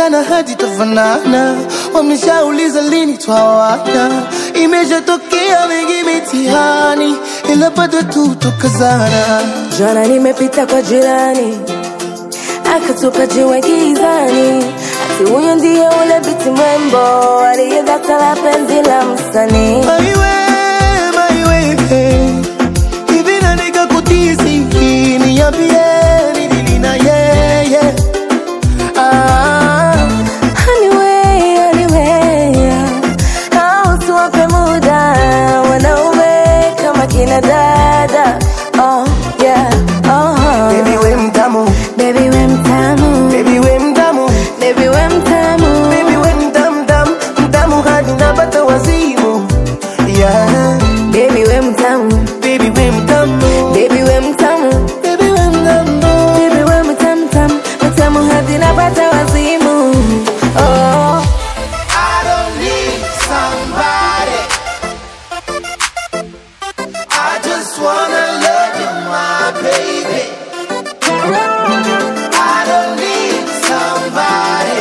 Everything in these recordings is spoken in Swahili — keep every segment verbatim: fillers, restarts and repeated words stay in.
tukipendana hadi tufanana. Wameshauliza lini twawana, imeshatokea mengi mitihani, ila bado tu tukazana. Jana nimepita kwa jirani, akatupa jiwe gizani, ati huyo ndiye ule biti mwembo aliyedata la penzi la msanii. Maiwe, maiwe, hivi na nika kutisi ni ya bieni nilina yeye. Ah, anyway, anyway, au tuwape muda wanaume kama kina dada. Oh yeah, oh baby we mtamu, baby we mtamu, baby we mtamu, baby we mtamu, baby we mtamu, mtamu, mtamu hadi napata wazimu. Yeah, baby we mtamu, baby we mtamu, baby we mtamu, baby we mtamu, baby we mtamu, mtamu, mtamu hadi napata wazimu. Oh, I don't need somebody, I just wanna love you, my baby. I don't need somebody,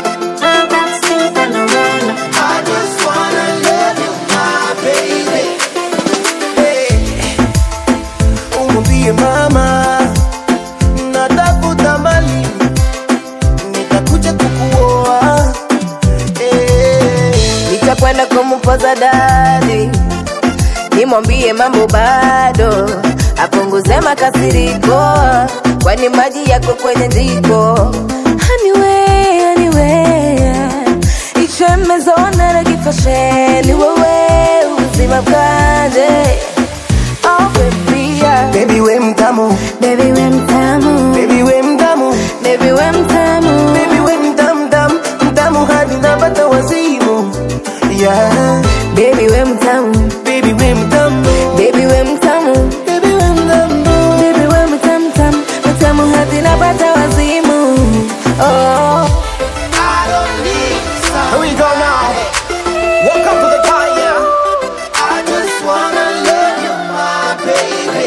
I just wanna love you, my baby. Hey, umwambie mama natafuta mali, nitakuja kukuoa. Hey, nitakwenda kumpoza dadi, nimwambie mambo bado, apunguze makasiriko, kwani maji yako kwenye jiko. Anyway, anyway, ichemezona na kifasheni wewe uzima bwanje. Oh baby, yeah. baby we mtamu, Baby we mtamu, baby we mtamu, baby we mtamu, baby we mtamu, mtamu, mtamu hadi napata wazimu. Yeah, baby we mtamu, baby we mtamu, baby we mtamu, baby we mtamu, baby we mtamu, mtamu, mtamu hadi napata wazimu. Oh, I don't need some. Here we go now. Welcome to the fire. I just wanna love you, my baby.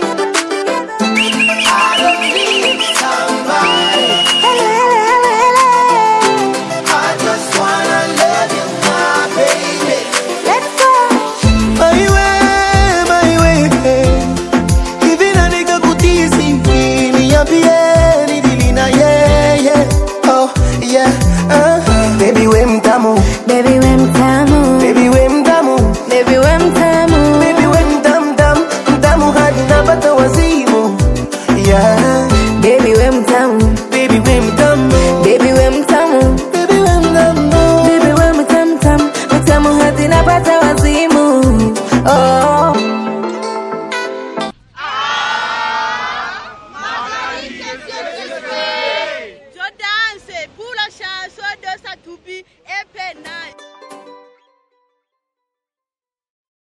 I don't need somebody, I just wanna love you, my baby. let's go. Maiwe, maiwe, hivi na nika kutisi ni ya bieni nilina yeye. Oh yeah, uh, baby we mtamu, Baby we mtamu, baby we mtamu, baby we mtamu, baby we mtamu, mtamu, mtamu hadi napata wazimu. Yeah, baby we mtamu, baby we mtamu, baby we mtamu, baby we mtamu, baby we mtamu, mtamu, mtamu hadi napata wazimu.